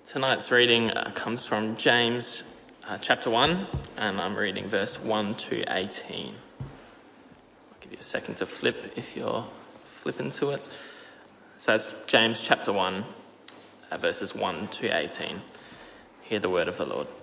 Tonight's reading comes from James chapter 1, and I'm reading verse 1 to 18. I'll give you a second to flip if you're flipping to it. So it's James chapter 1, verses 1 to 18. Hear the word of the Lord.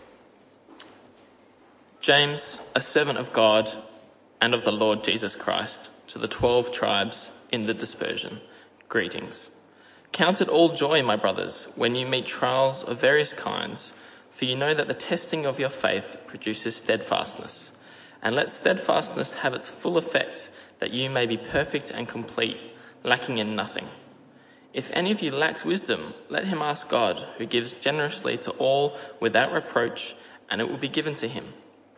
James, a servant of God and of the Lord Jesus Christ, to the 12 tribes in the dispersion, greetings. Count it all joy, my brothers, when you meet trials of various kinds, for you know that the testing of your faith produces steadfastness. And let steadfastness have its full effect, that you may be perfect and complete, lacking in nothing. If any of you lacks wisdom, let him ask God, who gives generously to all without reproach, and it will be given to him.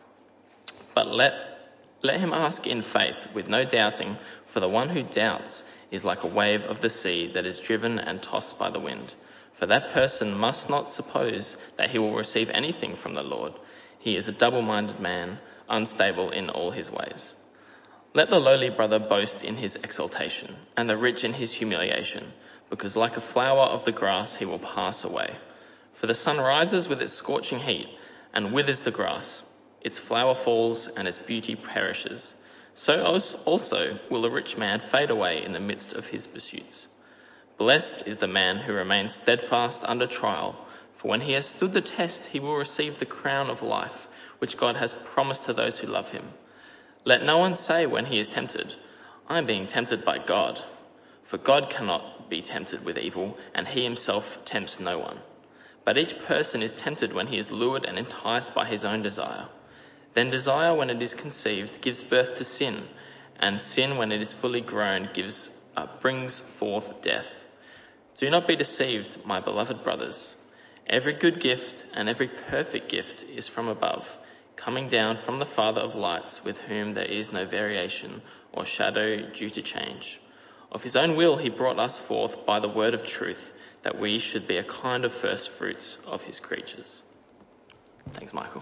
But let him ask in faith, with no doubting, for the one who doubts is like a wave of the sea that is driven and tossed by the wind. For that person must not suppose that he will receive anything from the Lord. He is a double-minded man, unstable in all his ways. Let the lowly brother boast in his exaltation, and the rich in his humiliation, because like a flower of the grass he will pass away. For the sun rises with its scorching heat, and withers the grass. Its flower falls, and its beauty perishes. So also will a rich man fade away in the midst of his pursuits. Blessed is the man who remains steadfast under trial, for when he has stood the test, he will receive the crown of life, which God has promised to those who love him. Let no one say when he is tempted, I am being tempted by God. For God cannot be tempted with evil, and he himself tempts no one. But each person is tempted when he is lured and enticed by his own desire. Then desire, when it is conceived, gives birth to sin, and sin, when it is fully grown, brings forth death. Do not be deceived, my beloved brothers. Every good gift and every perfect gift is from above, coming down from the Father of lights, with whom there is no variation or shadow due to change. Of his own will he brought us forth by the word of truth, that we should be a kind of first fruits of his creatures. Thanks, Michael.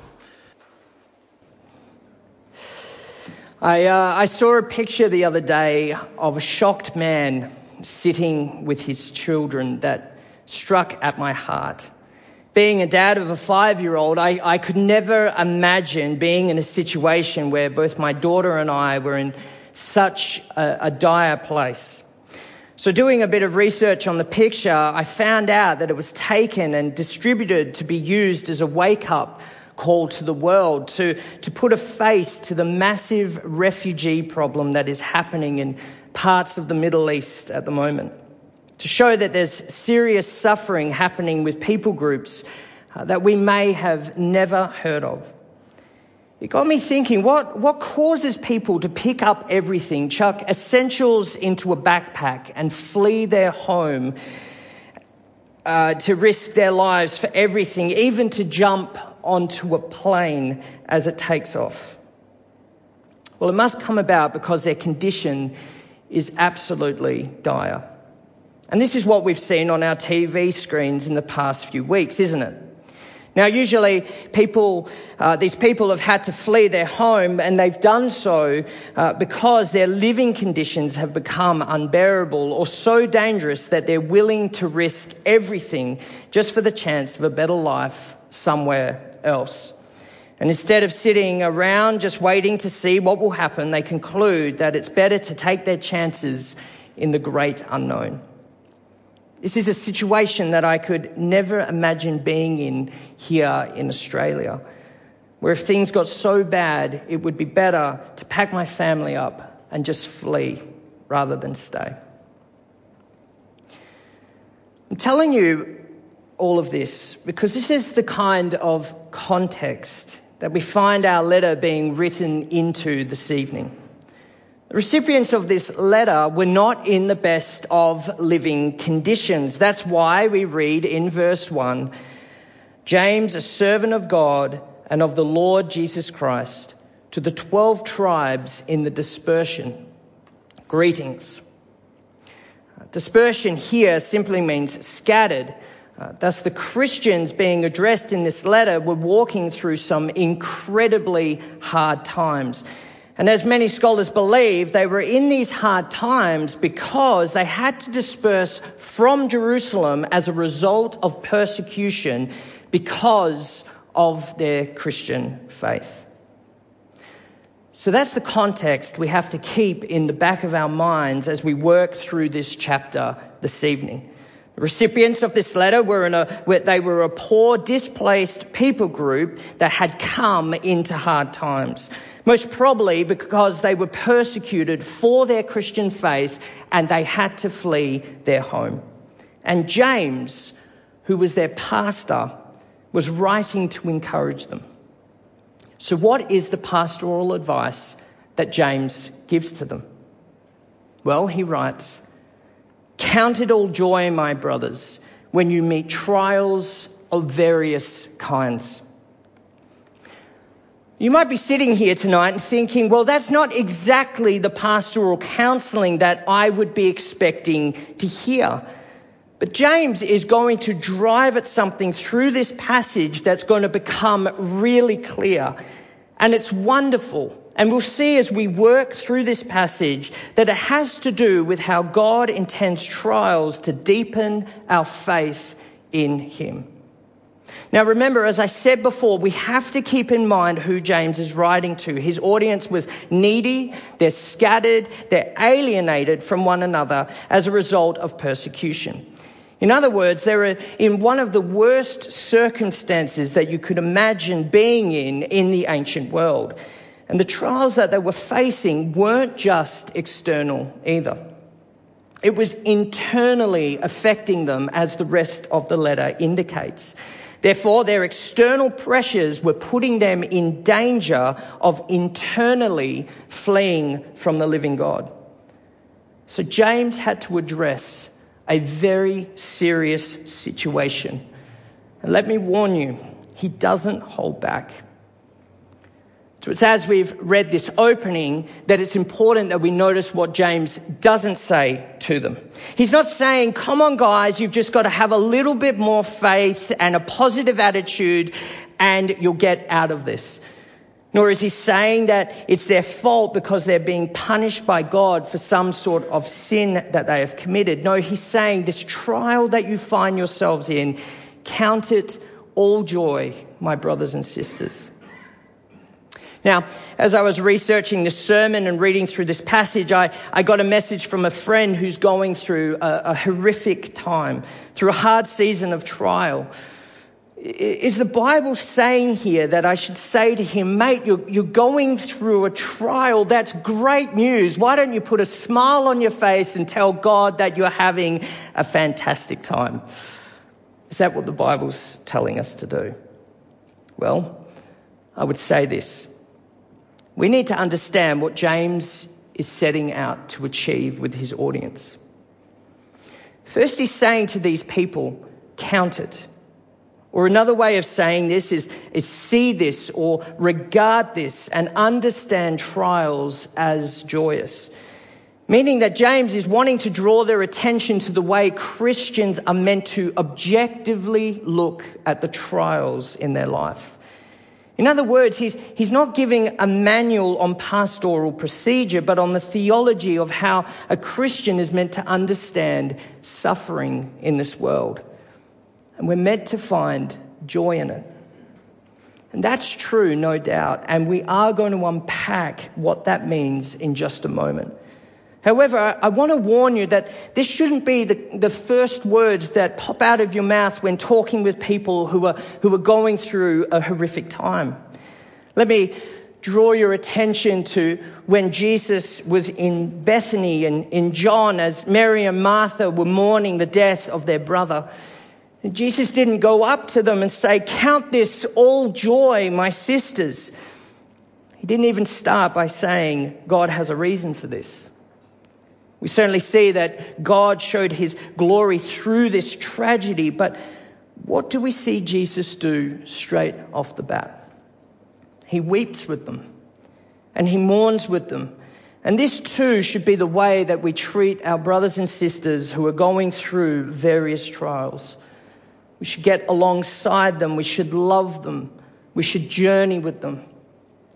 I saw a picture the other day of a shocked man sitting with his children that struck at my heart. Being a dad of a 5-year-old, I could never imagine being in a situation where both my daughter and I were in such a dire place. So doing a bit of research on the picture, I found out that it was taken and distributed to be used as a wake-up call to the world, to put a face to the massive refugee problem that is happening in parts of the Middle East at the moment, to show that there's serious suffering happening with people groups that we may have never heard of. It got me thinking, what causes people to pick up everything, chuck essentials into a backpack and flee their home, to risk their lives for everything, even to jump onto a plane as it takes off? Well, it must come about because their condition is absolutely dire. And this is what we've seen on our TV screens in the past few weeks, isn't it? Now, usually these people have had to flee their home, and they've done so because their living conditions have become unbearable or so dangerous that they're willing to risk everything just for the chance of a better life somewhere else. And instead of sitting around just waiting to see what will happen, they conclude that it's better to take their chances in the great unknown. This is a situation that I could never imagine being in here in Australia, where if things got so bad, it would be better to pack my family up and just flee rather than stay. I'm telling you all of this because this is the kind of context that we find our letter being written into this evening. The recipients of this letter were not in the best of living conditions. That's why we read in verse 1, James, a servant of God and of the Lord Jesus Christ, to the 12 tribes in the dispersion, greetings. Dispersion here simply means scattered. Thus, the Christians being addressed in this letter were walking through some incredibly hard times. And as many scholars believe, they were in these hard times because they had to disperse from Jerusalem as a result of persecution because of their Christian faith. So that's the context we have to keep in the back of our minds as we work through this chapter this evening. The recipients of this letter were a poor, displaced people group that had come into hard times, most probably because they were persecuted for their Christian faith and they had to flee their home. And James, who was their pastor, was writing to encourage them. So what is the pastoral advice that James gives to them? Well, he writes, "Count it all joy, my brothers, when you meet trials of various kinds." You might be sitting here tonight and thinking, well, that's not exactly the pastoral counselling that I would be expecting to hear. But James is going to drive at something through this passage that's going to become really clear. And it's wonderful. And we'll see as we work through this passage that it has to do with how God intends trials to deepen our faith in him. Now remember, as I said before, we have to keep in mind who James is writing to. His audience was needy, they're scattered, they're alienated from one another as a result of persecution. In other words, they're in one of the worst circumstances that you could imagine being in the ancient world. And the trials that they were facing weren't just external either. It was internally affecting them, as the rest of the letter indicates. Therefore, their external pressures were putting them in danger of internally fleeing from the living God. So James had to address a very serious situation. And let me warn you, he doesn't hold back. So it's as we've read this opening that it's important that we notice what James doesn't say to them. He's not saying, come on guys, you've just got to have a little bit more faith and a positive attitude and you'll get out of this. Nor is he saying that it's their fault because they're being punished by God for some sort of sin that they have committed. No, he's saying this trial that you find yourselves in, count it all joy, my brothers and sisters. Now, as I was researching this sermon and reading through this passage, I got a message from a friend who's going through a horrific time, through a hard season of trial. Is the Bible saying here that I should say to him, mate, you're going through a trial? That's great news. Why don't you put a smile on your face and tell God that you're having a fantastic time? Is that what the Bible's telling us to do? Well, I would say this. We need to understand what James is setting out to achieve with his audience. First, he's saying to these people, count it. Or another way of saying this is see this or regard this and understand trials as joyous. Meaning that James is wanting to draw their attention to the way Christians are meant to objectively look at the trials in their life. In other words, he's not giving a manual on pastoral procedure, but on the theology of how a Christian is meant to understand suffering in this world. And we're meant to find joy in it. And that's true, no doubt. And we are going to unpack what that means in just a moment. However, I want to warn you that this shouldn't be the first words that pop out of your mouth when talking with people who are going through a horrific time. Let me draw your attention to when Jesus was in Bethany and in John as Mary and Martha were mourning the death of their brother. And Jesus didn't go up to them and say, count this all joy, my sisters. He didn't even start by saying, God has a reason for this. We certainly see that God showed his glory through this tragedy, but what do we see Jesus do straight off the bat? He weeps with them and he mourns with them. And this too should be the way that we treat our brothers and sisters who are going through various trials. We should get alongside them. We should love them. We should journey with them.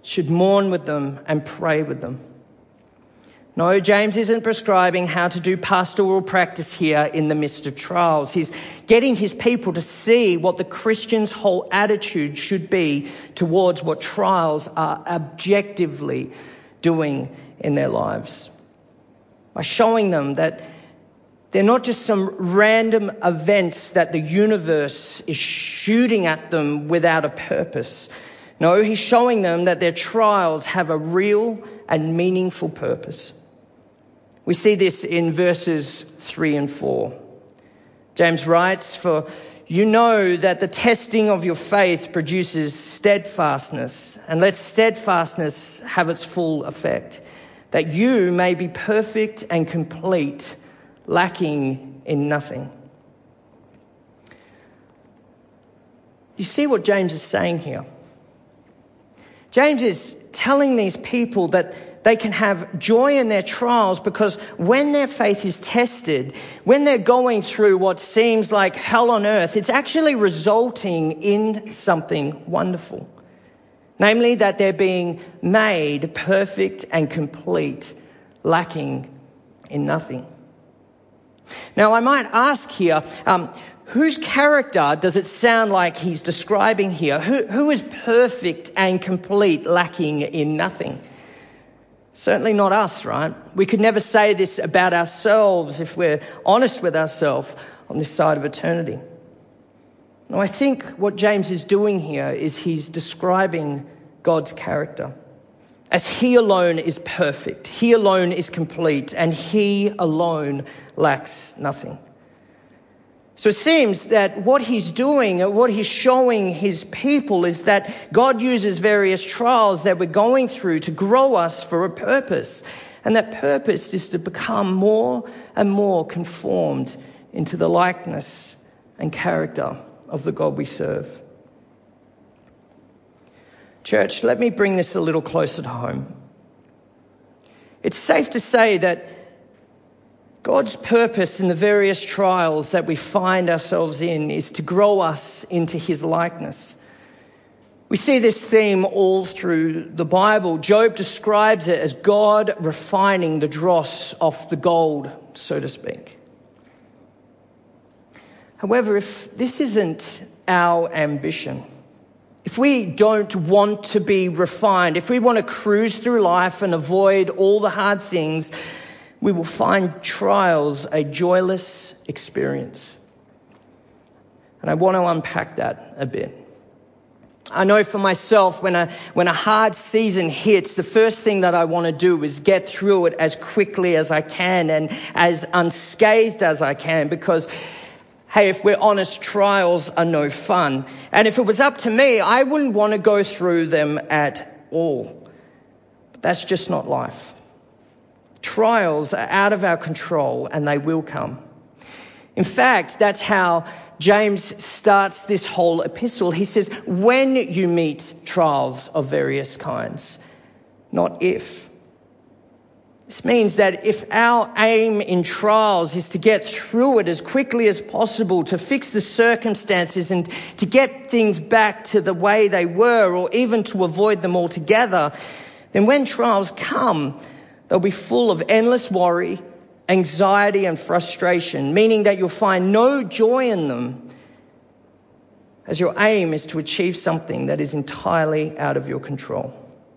should mourn with them and pray with them. No, James isn't prescribing how to do pastoral practice here in the midst of trials. He's getting his people to see what the Christian's whole attitude should be towards what trials are objectively doing in their lives. By showing them that they're not just some random events that the universe is shooting at them without a purpose. No, he's showing them that their trials have a real and meaningful purpose. We see this in verses 3 and 4. James writes, "For you know that the testing of your faith produces steadfastness, and let steadfastness have its full effect, that you may be perfect and complete, lacking in nothing." You see what James is saying here? James is telling these people that they can have joy in their trials because when their faith is tested, when they're going through what seems like hell on earth, it's actually resulting in something wonderful. Namely, that they're being made perfect and complete, lacking in nothing. Now, I might ask here, whose character does it sound like he's describing here? Who is perfect and complete, lacking in nothing? Certainly not us, right? We could never say this about ourselves if we're honest with ourselves on this side of eternity. Now, I think what James is doing here is he's describing God's character as he alone is perfect, he alone is complete, and he alone lacks nothing. So it seems that what he's doing, or what he's showing his people, is that God uses various trials that we're going through to grow us for a purpose. And that purpose is to become more and more conformed into the likeness and character of the God we serve. Church, let me bring this a little closer to home. It's safe to say that God's purpose in the various trials that we find ourselves in is to grow us into his likeness. We see this theme all through the Bible. Job describes it as God refining the dross off the gold, so to speak. However, if this isn't our ambition, if we don't want to be refined, if we want to cruise through life and avoid all the hard things, we will find trials a joyless experience. And I want to unpack that a bit. I know for myself, when a hard season hits, the first thing that I want to do is get through it as quickly as I can and as unscathed as I can, because, hey, if we're honest, trials are no fun. And if it was up to me, I wouldn't want to go through them at all. But that's just not life. Trials are out of our control and they will come. In fact, that's how James starts this whole epistle. He says, when you meet trials of various kinds, not if. This means that if our aim in trials is to get through it as quickly as possible, to fix the circumstances and to get things back to the way they were, or even to avoid them altogether, then when trials come, they'll be full of endless worry, anxiety and frustration, meaning that you'll find no joy in them, as your aim is to achieve something that is entirely out of your control.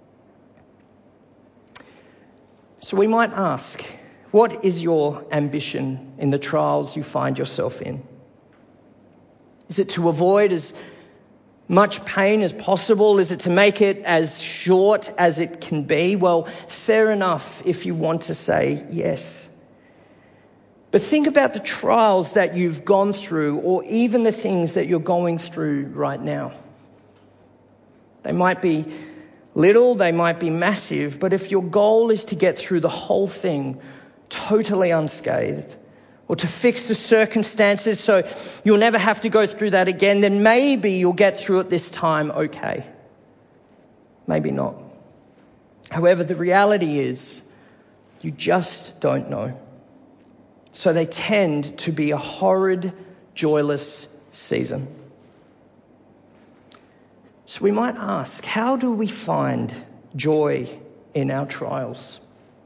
So we might ask, what is your ambition in the trials you find yourself in? Is it to avoid as much pain as possible? Is it to make it as short as it can be? Well, fair enough if you want to say yes. But think about the trials that you've gone through, or even the things that you're going through right now. They might be little, they might be massive, but if your goal is to get through the whole thing totally unscathed, or to fix the circumstances so you'll never have to go through that again, then maybe you'll get through it this time okay. Maybe not. However, the reality is you just don't know. So they tend to be a horrid, joyless season. So we might ask, how do we find joy in our trials.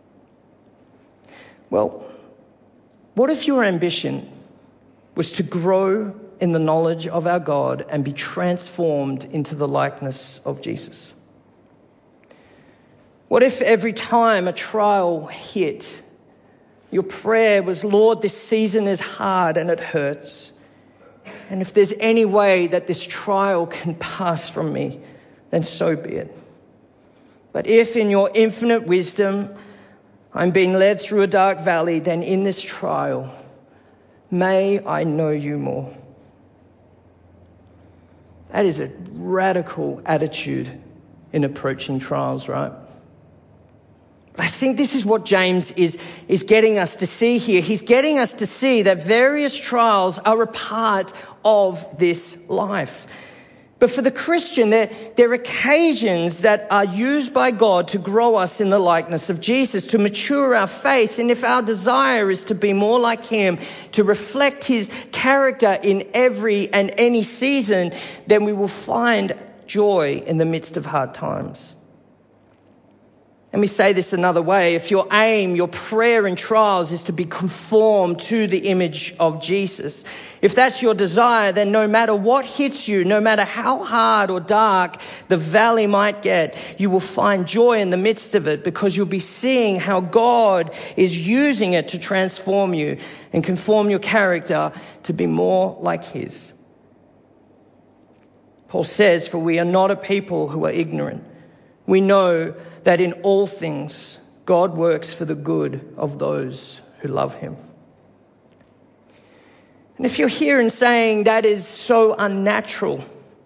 Well, what if your ambition was to grow in the knowledge of our God and be transformed into the likeness of Jesus? What if every time a trial hit, your prayer was, Lord, this season is hard and it hurts. And if there's any way that this trial can pass from me, then so be it. But if in your infinite wisdom I'm being led through a dark valley, then in this trial, may I know you more. That is a radical attitude in approaching trials, right? I think this is what James is getting us to see here. He's getting us to see that various trials are a part of this life. But for the Christian, there are occasions that are used by God to grow us in the likeness of Jesus, to mature our faith. And if our desire is to be more like him, to reflect his character in every and any season, then we will find joy in the midst of hard times. Let me say this another way. If your aim, your prayer in trials is to be conformed to the image of Jesus, if that's your desire, then no matter what hits you, no matter how hard or dark the valley might get, you will find joy in the midst of it because you'll be seeing how God is using it to transform you and conform your character to be more like his. Paul says, for we are not a people who are ignorant. We know that in all things God works for the good of those who love him. And if you're here and saying that is so unnatural,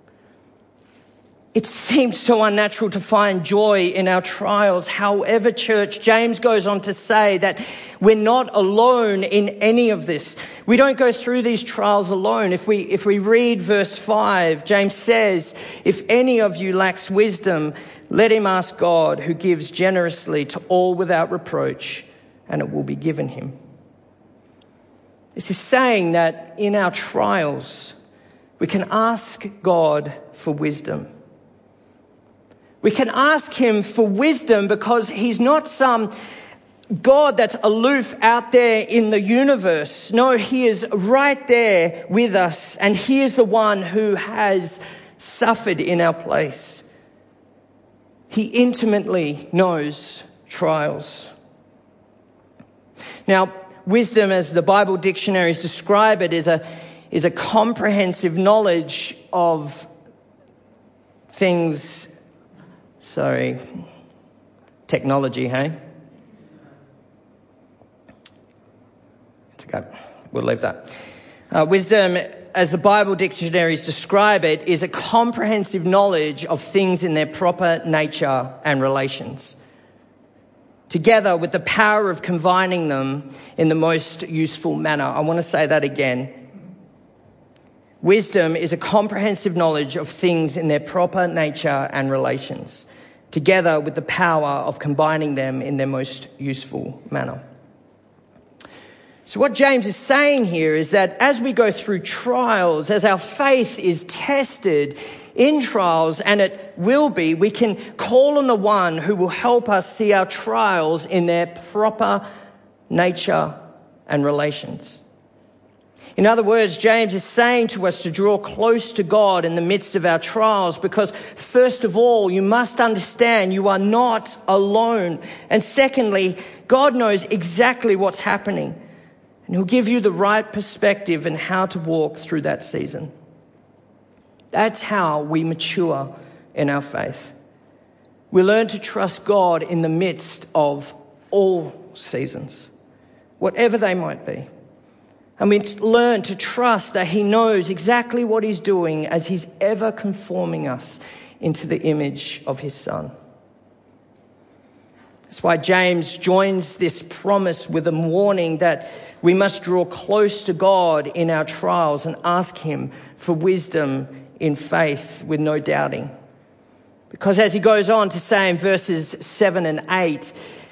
it seems so unnatural to find joy in our trials. However, church, James goes on to say that we're not alone in any of this. We don't go through these trials alone. If we read verse 5, James says, if any of you lacks wisdom, let him ask God, who gives generously to all without reproach, and it will be given him. This is saying that in our trials, we can ask God for wisdom. We can ask him for wisdom because he's not some God that's aloof out there in the universe. No, he is right there with us, and he is the one who has suffered in our place. He intimately knows trials. Now, wisdom, as the Bible dictionaries describe it, is a comprehensive knowledge of things. Technology, hey? It's okay. We'll leave that. Wisdom, as the Bible dictionaries describe it, is a comprehensive knowledge of things in their proper nature and relations, together with the power of combining them in the most useful manner. I want to say that again. Wisdom is a comprehensive knowledge of things in their proper nature and relations, together with the power of combining them in their most useful manner. So what James is saying here is that as we go through trials, as our faith is tested in trials, and it will be, we can call on the one who will help us see our trials in their proper nature and relations. In other words, James is saying to us to draw close to God in the midst of our trials because, first of all, you must understand you are not alone. And secondly, God knows exactly what's happening. And he'll give you the right perspective and how to walk through that season. That's how we mature in our faith. We learn to trust God in the midst of all seasons, whatever they might be. And we learn to trust that he knows exactly what he's doing as he's ever conforming us into the image of his Son. That's why James joins this promise with a warning that we must draw close to God in our trials and ask him for wisdom in faith with no doubting. Because as he goes on to say in verses 7 and 8,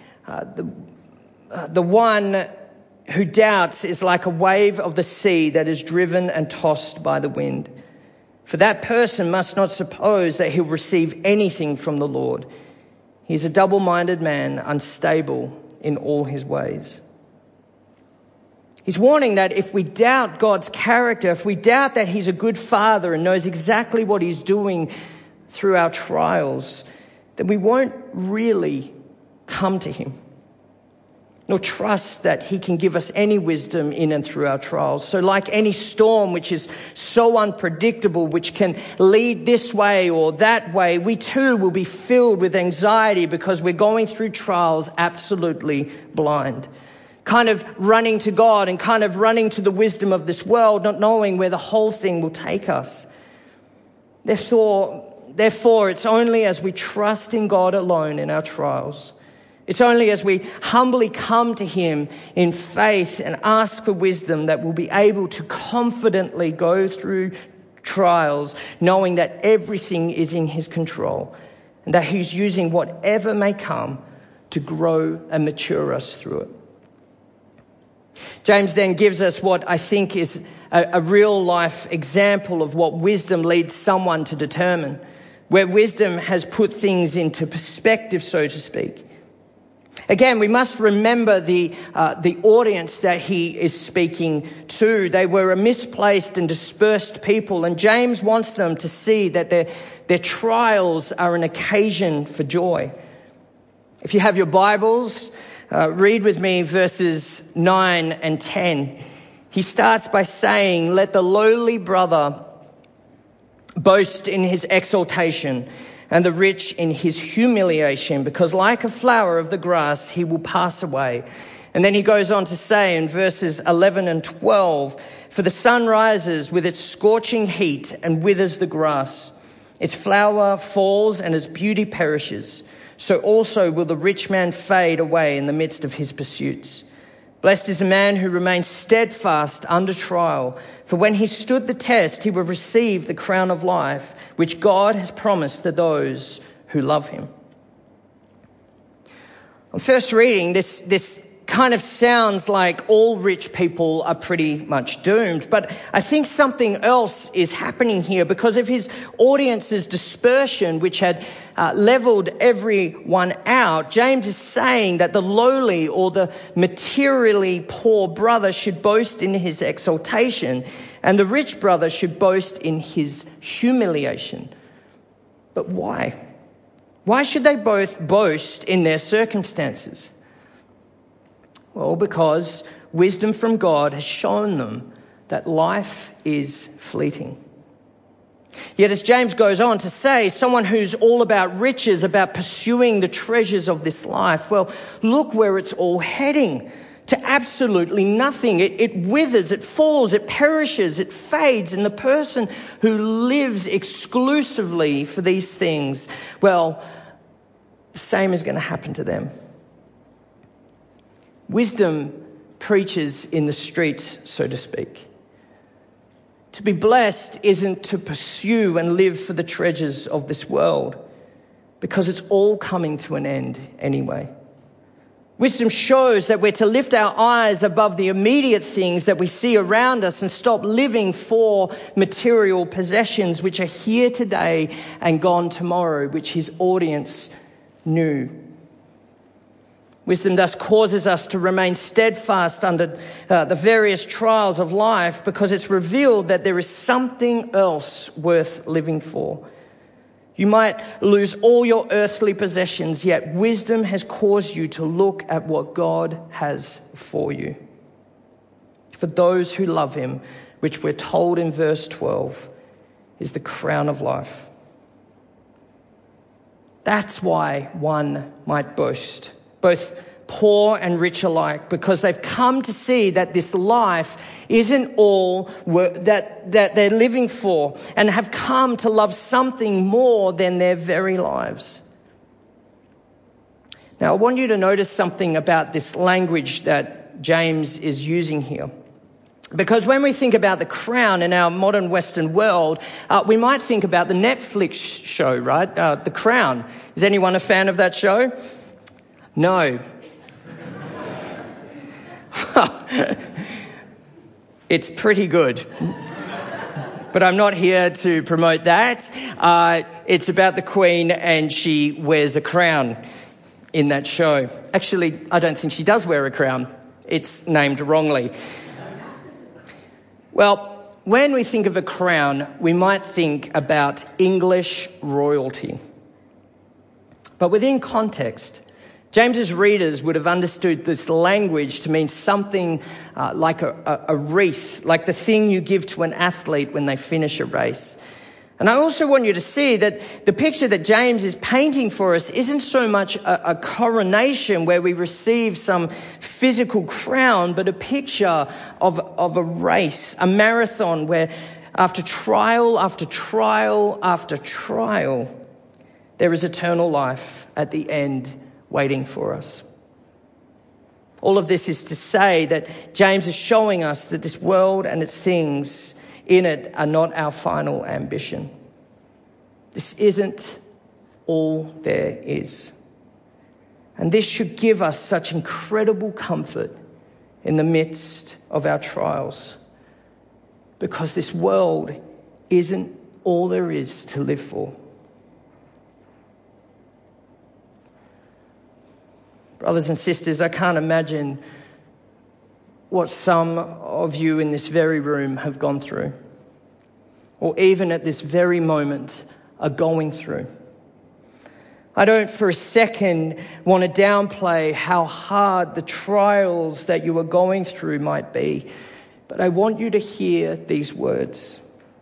the one who doubts is like a wave of the sea that is driven and tossed by the wind. For that person must not suppose that he'll receive anything from the Lord. He's a double-minded man, unstable in all his ways. He's warning that if we doubt God's character, if we doubt that he's a good father and knows exactly what he's doing through our trials, then we won't really come to him, nor trust that he can give us any wisdom in and through our trials. So like any storm which is so unpredictable, which can lead this way or that way, we too will be filled with anxiety because we're going through trials absolutely blind, kind of running to God and kind of running to the wisdom of this world, not knowing where the whole thing will take us. Therefore, it's only as we trust in God alone in our trials, it's only as we humbly come to him in faith and ask for wisdom that we'll be able to confidently go through trials, knowing that everything is in his control and that he's using whatever may come to grow and mature us through it. James then gives us what I think is a real life example of what wisdom leads someone to determine, where wisdom has put things into perspective, so to speak. Again, we must remember the audience that he is speaking to. They were a misplaced and dispersed people, and James wants them to see that their trials are an occasion for joy. If you have your Bibles, read with me verses 9 and 10. He starts by saying, "Let the lowly brother boast in his exaltation, and the rich in his humiliation, because like a flower of the grass, he will pass away." And then he goes on to say in verses 11 and 12, "For the sun rises with its scorching heat and withers the grass. Its flower falls and its beauty perishes. So also will the rich man fade away in the midst of his pursuits. Blessed is the man who remains steadfast under trial, for when he stood the test, he will receive the crown of life, which God has promised to those who love him." On first reading, this kind of sounds like all rich people are pretty much doomed. But I think something else is happening here because of his audience's dispersion, which had leveled everyone out. James is saying that the lowly or the materially poor brother should boast in his exaltation, and the rich brother should boast in his humiliation. But why? Why should they both boast in their circumstances? Well, because wisdom from God has shown them that life is fleeting. Yet as James goes on to say, someone who's all about riches, about pursuing the treasures of this life, well, look where it's all heading. To absolutely nothing. It withers, it falls, it perishes, it fades. And the person who lives exclusively for these things, well, the same is going to happen to them. Wisdom preaches in the streets, so to speak. To be blessed isn't to pursue and live for the treasures of this world, because it's all coming to an end anyway. Wisdom shows that we're to lift our eyes above the immediate things that we see around us and stop living for material possessions which are here today and gone tomorrow, which his audience knew. Wisdom thus causes us to remain steadfast under the various trials of life, because it's revealed that there is something else worth living for. You might lose all your earthly possessions, yet wisdom has caused you to look at what God has for you. For those who love him, which we're told in verse 12, is the crown of life. That's why one might boast, both poor and rich alike, because they've come to see that this life isn't all that they're living for, and have come to love something more than their very lives. Now, I want you to notice something about this language that James is using here. Because when we think about the crown in our modern Western world, we might think about the Netflix show, right? The Crown. Is anyone a fan of that show? No. It's pretty good. But I'm not here to promote that. It's about the Queen, and she wears a crown in that show. Actually, I don't think she does wear a crown. It's named wrongly. Well, when we think of a crown, we might think about English royalty. But within context, James's readers would have understood this language to mean something like a wreath, like the thing you give to an athlete when they finish a race. And I also want you to see that the picture that James is painting for us isn't so much a coronation where we receive some physical crown, but a picture of a race, a marathon where after trial after trial after trial, there is eternal life at the end waiting for us. All of this is to say that James is showing us that this world and its things in it are not our final ambition. This isn't all there is. And this should give us such incredible comfort in the midst of our trials, because this world isn't all there is to live for. Brothers and sisters, I can't imagine what some of you in this very room have gone through, or even at this very moment are going through. I don't for a second want to downplay how hard the trials that you are going through might be, but I want you to hear these words.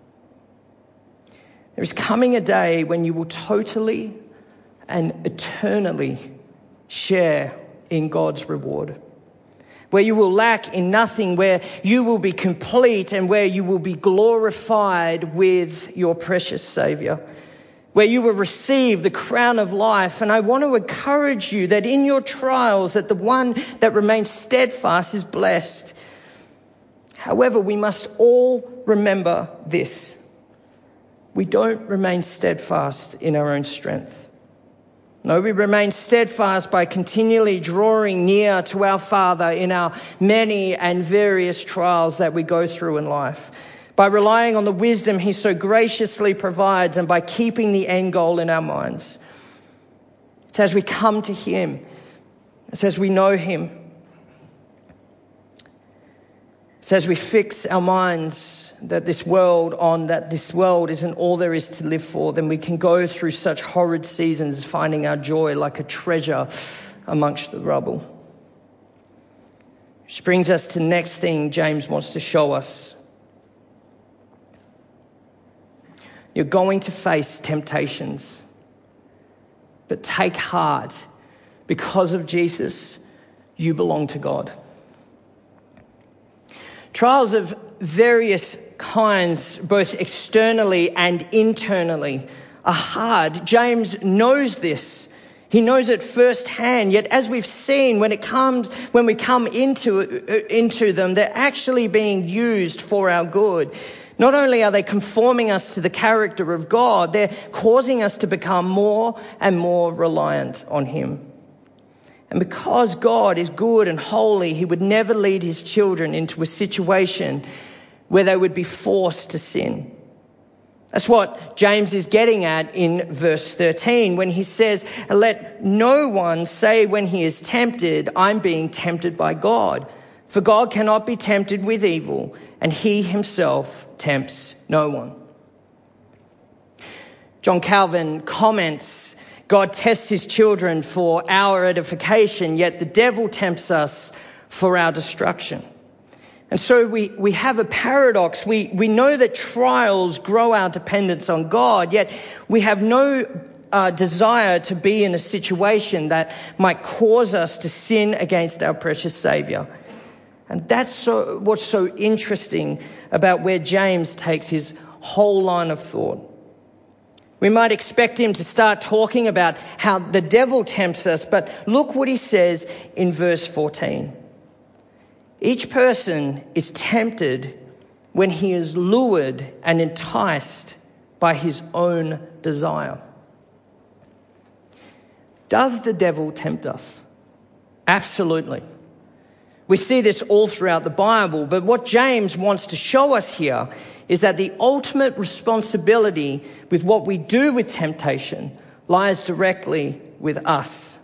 There is coming a day when you will totally and eternally share in God's reward, where you will lack in nothing, where you will be complete, and where you will be glorified with your precious Saviour, where you will receive the crown of life. And I want to encourage you that in your trials, that the one that remains steadfast is blessed. However, we must all remember this: we don't remain steadfast in our own strength. No, we remain steadfast by continually drawing near to our Father in our many and various trials that we go through in life, by relying on the wisdom He so graciously provides, and by keeping the end goal in our minds. It's as we come to Him, it's as we know Him, it's as we fix our minds that this world isn't all there is to live for, then we can go through such horrid seasons finding our joy like a treasure amongst the rubble. Which brings us to the next thing James wants to show us. You're going to face temptations, but take heart. Because of Jesus, you belong to God. Trials of various kinds, both externally and internally, are hard. James knows this. He knows it firsthand. Yet, as we've seen, when we come into them, they're actually being used for our good. Not only are they conforming us to the character of God, they're causing us to become more and more reliant on Him. And because God is good and holy, He would never lead His children into a situation where they would be forced to sin. That's what James is getting at in verse 13 when he says, "Let no one say when he is tempted, I'm being tempted by God. For God cannot be tempted with evil, and He Himself tempts no one." John Calvin comments, "God tests His children for our edification, yet the devil tempts us for our destruction." And so we have a paradox. We know that trials grow our dependence on God, yet we have no desire to be in a situation that might cause us to sin against our precious Saviour. And that's what's so interesting about where James takes his whole line of thought. We might expect him to start talking about how the devil tempts us, but look what he says in verse 14. Each person is tempted when he is lured and enticed by his own desire. Does the devil tempt us? Absolutely. We see this all throughout the Bible, but what James wants to show us here is that the ultimate responsibility with what we do with temptation lies directly with us.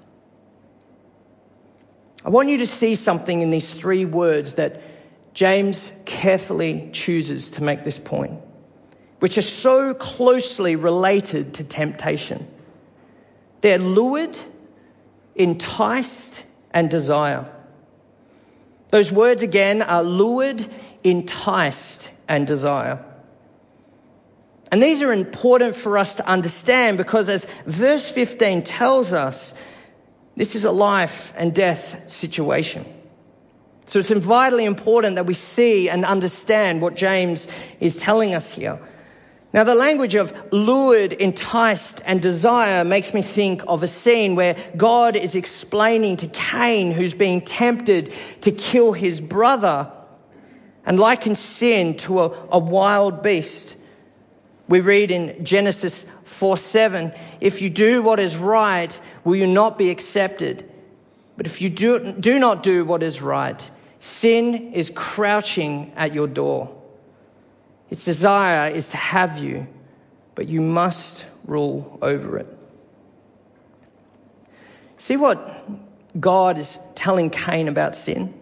I want you to see something in these 3 words that James carefully chooses to make this point, which are so closely related to temptation. They're lured, enticed, and desire. Those words again are lured, enticed, and desire. And these are important for us to understand because as verse 15 tells us, this is a life and death situation. So it's vitally important that we see and understand what James is telling us here. Now, the language of lured, enticed, and desire makes me think of a scene where God is explaining to Cain, who's being tempted to kill his brother, and likens sin to a wild beast. We read in Genesis 4:7, if you do what is right, will you not be accepted? But if you do not do what is right, sin is crouching at your door. Its desire is to have you, but you must rule over it. See what God is telling Cain about sin?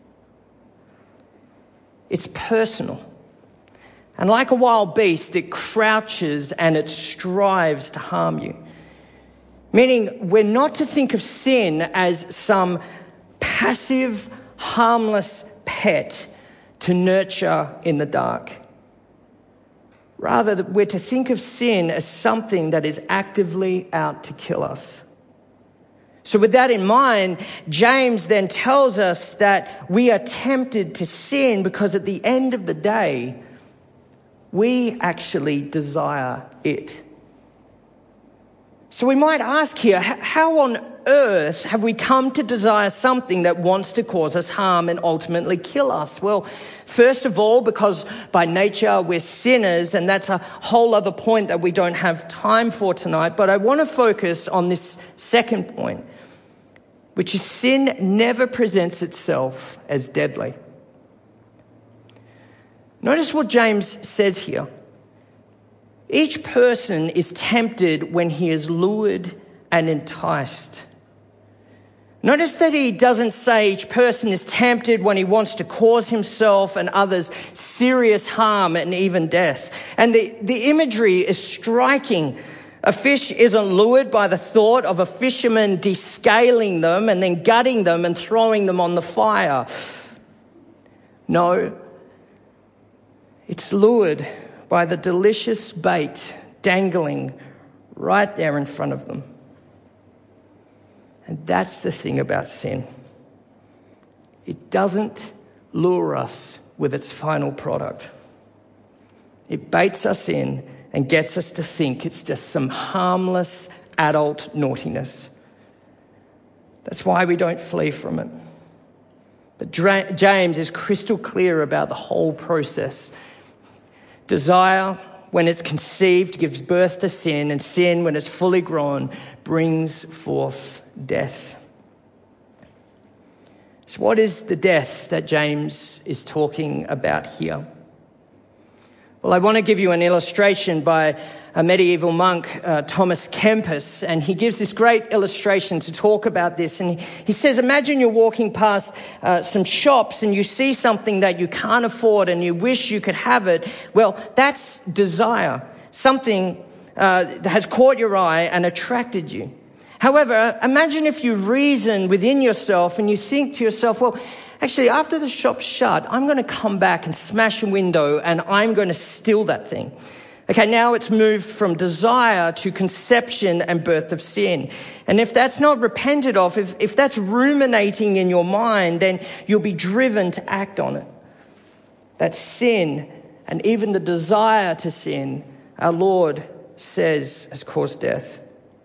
It's personal. And like a wild beast, it crouches and it strives to harm you. Meaning we're not to think of sin as some passive, harmless pet to nurture in the dark. Rather, we're to think of sin as something that is actively out to kill us. So with that in mind, James then tells us that we are tempted to sin because at the end of the day, we actually desire it. So we might ask here, how on earth have we come to desire something that wants to cause us harm and ultimately kill us? Well, first of all, because by nature we're sinners, and that's a whole other point that we don't have time for tonight. But I want to focus on this second point, which is sin never presents itself as deadly. Notice what James says here. Each person is tempted when he is lured and enticed. Notice that he doesn't say each person is tempted when he wants to cause himself and others serious harm and even death. And the imagery is striking. A fish isn't lured by the thought of a fisherman descaling them and then gutting them and throwing them on the fire. No, it's lured by the delicious bait dangling right there in front of them. And that's the thing about sin. It doesn't lure us with its final product. It baits us in and gets us to think it's just some harmless adult naughtiness. That's why we don't flee from it. But James is crystal clear about the whole process. Desire, when it's conceived, gives birth to sin, and sin, when it's fully grown, brings forth death. So what is the death that James is talking about here? Well, I want to give you an illustration by a medieval monk, Thomas Kempis, and he gives this great illustration to talk about this. And he says, imagine you're walking past some shops and you see something that you can't afford and you wish you could have it. Well, that's desire. Something that has caught your eye and attracted you. However, imagine if you reason within yourself and you think to yourself, well, actually, after the shop's shut, I'm going to come back and smash a window and I'm going to steal that thing. Okay, now it's moved from desire to conception and birth of sin. And if that's not repented of, if that's ruminating in your mind, then you'll be driven to act on it. That sin and even the desire to sin, our Lord says, has caused death.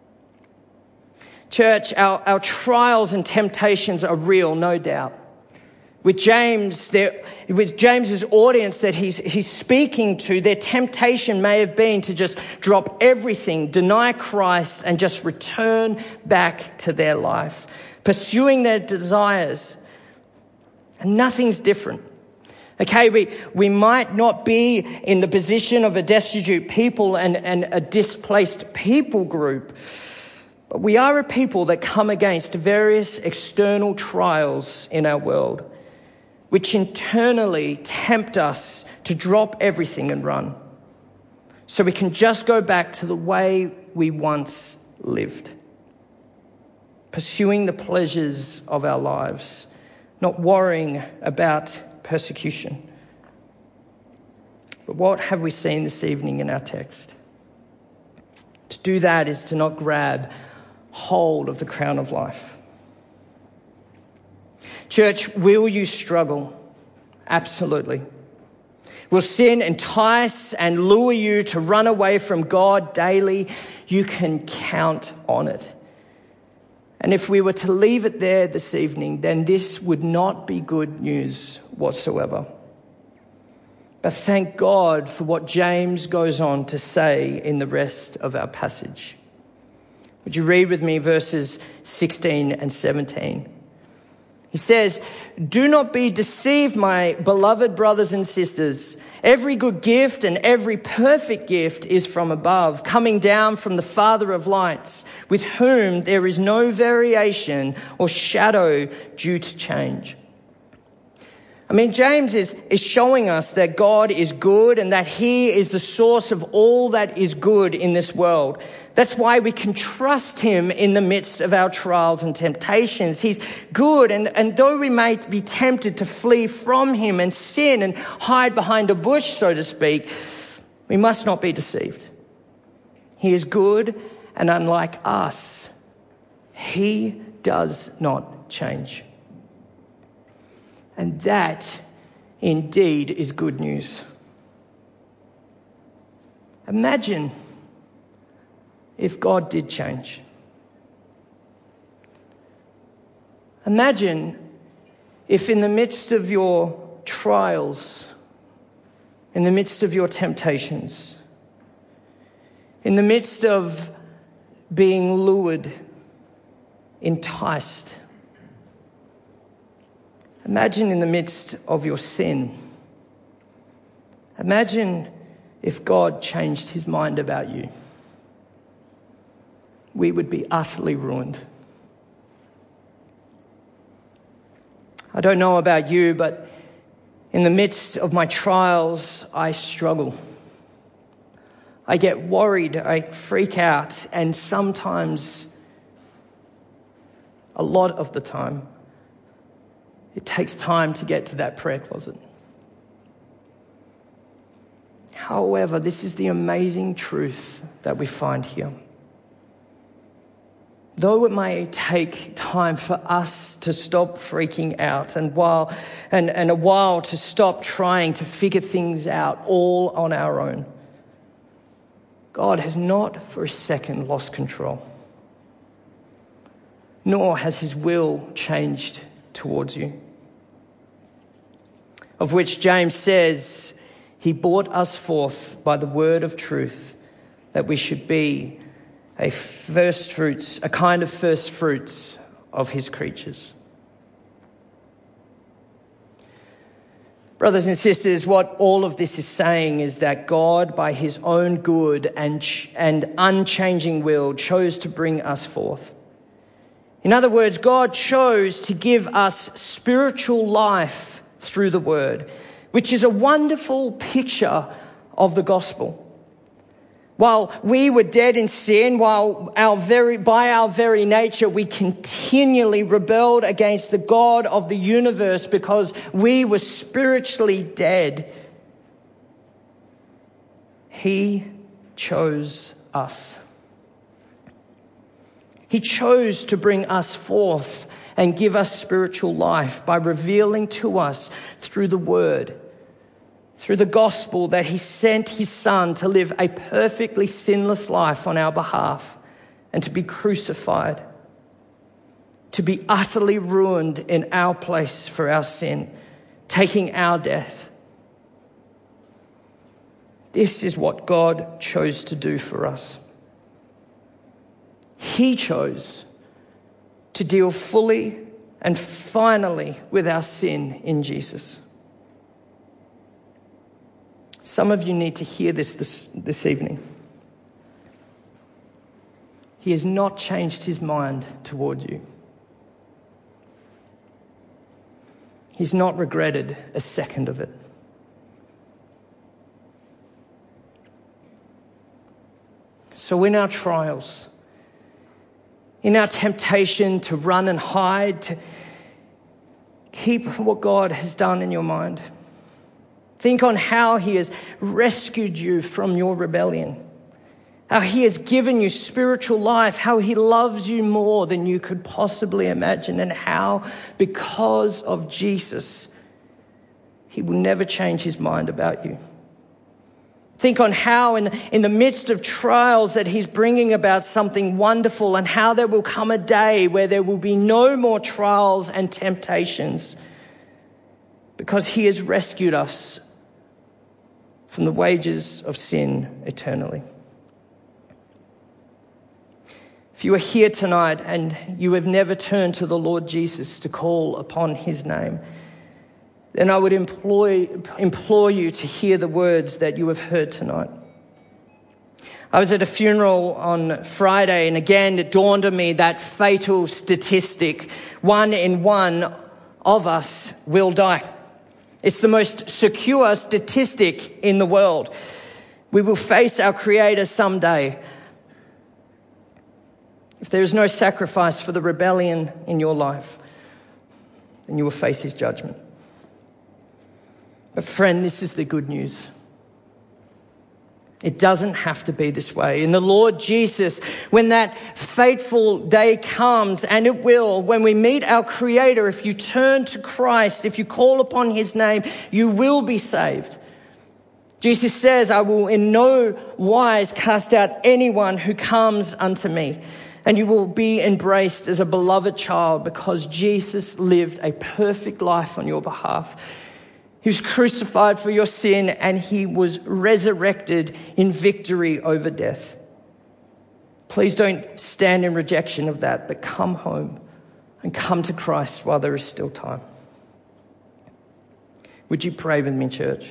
Church, our trials and temptations are real, no doubt. With James's audience that he's speaking to, their temptation may have been to just drop everything, deny Christ, and just return back to their life, pursuing their desires. And nothing's different. Okay, we might not be in the position of a destitute people and a displaced people group, but we are a people that come against various external trials in our world, which internally tempt us to drop everything and run, so we can just go back to the way we once lived, pursuing the pleasures of our lives, not worrying about persecution. But what have we seen this evening in our text? To do that is to not grab hold of the crown of life. Church, will you struggle? Absolutely. Will sin entice and lure you to run away from God daily? You can count on it. And if we were to leave it there this evening, then this would not be good news whatsoever. But thank God for what James goes on to say in the rest of our passage. Would you read with me verses 16 and 17? He says, "Do not be deceived, my beloved brothers and sisters. Every good gift and every perfect gift is from above, coming down from the Father of lights, with whom there is no variation or shadow due to change." I mean, James is showing us that God is good and that he is the source of all that is good in this world. That's why we can trust him in the midst of our trials and temptations. He's good, and though we may be tempted to flee from him and sin and hide behind a bush, so to speak, we must not be deceived. He is good, and unlike us, he does not change. And that indeed is good news. Imagine if God did change. Imagine if in the midst of your trials, in the midst of your temptations, in the midst of being lured, enticed, imagine in the midst of your sin, imagine if God changed his mind about you. We would be utterly ruined. I don't know about you, but in the midst of my trials, I struggle. I get worried, I freak out, and sometimes, a lot of the time, it takes time to get to that prayer closet. However, this is the amazing truth that we find here. Though it may take time for us to stop freaking out and a while to stop trying to figure things out all on our own, God has not for a second lost control, nor has his will changed towards you. Of which James says, he brought us forth by the word of truth, that we should be a kind of first fruits of his creatures. Brothers and sisters, what all of this is saying is that God, by his own good and unchanging will, chose to bring us forth. In other words, God chose to give us spiritual life through the word, which is a wonderful picture of the gospel. While we were dead in sin, by our very nature we continually rebelled against the God of the universe because we were spiritually dead, he chose us. He chose to bring us forth and give us spiritual life by revealing to us through the word, through the gospel, that he sent his son to live a perfectly sinless life on our behalf and to be crucified, to be utterly ruined in our place for our sin, taking our death. This is what God chose to do for us. He chose to deal fully and finally with our sin in Jesus. Some of you need to hear this evening. He has not changed his mind toward you. He's not regretted a second of it. So in our trials, in our temptation to run and hide, to keep what God has done in your mind. Think on how he has rescued you from your rebellion, how he has given you spiritual life, how he loves you more than you could possibly imagine, and how, because of Jesus, he will never change his mind about you. Think on how in the midst of trials that he's bringing about something wonderful, and how there will come a day where there will be no more trials and temptations because he has rescued us from the wages of sin eternally. If you are here tonight and you have never turned to the Lord Jesus to call upon his name, then I would implore you to hear the words that you have heard tonight. I was at a funeral on Friday, and again it dawned on me that fatal statistic: 1 in 1 of us will die. It's the most secure statistic in the world. We will face our Creator someday. If there is no sacrifice for the rebellion in your life, then you will face his judgment. But friend, this is the good news. It doesn't have to be this way. In the Lord Jesus, when that fateful day comes, and it will, when we meet our Creator, if you turn to Christ, if you call upon his name, you will be saved. Jesus says, I will in no wise cast out anyone who comes unto me. And you will be embraced as a beloved child because Jesus lived a perfect life on your behalf. He was crucified for your sin, and he was resurrected in victory over death. Please don't stand in rejection of that, but come home and come to Christ while there is still time. Would you pray with me, church?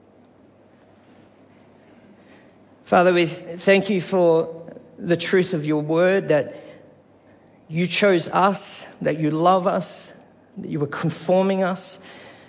Father, we thank you for the truth of your word, that you chose us, that you love us, that you were conforming us.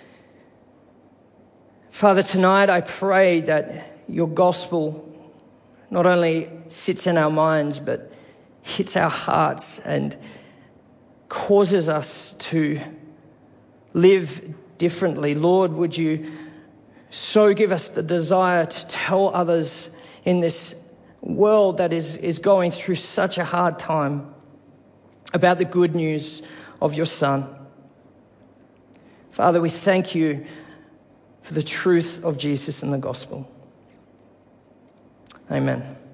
Father, tonight I pray that your gospel not only sits in our minds, but hits our hearts and causes us to live differently. Lord, would you so give us the desire to tell others in this world that is going through such a hard time about the good news of your Son. Father, we thank you for the truth of Jesus and the gospel. Amen.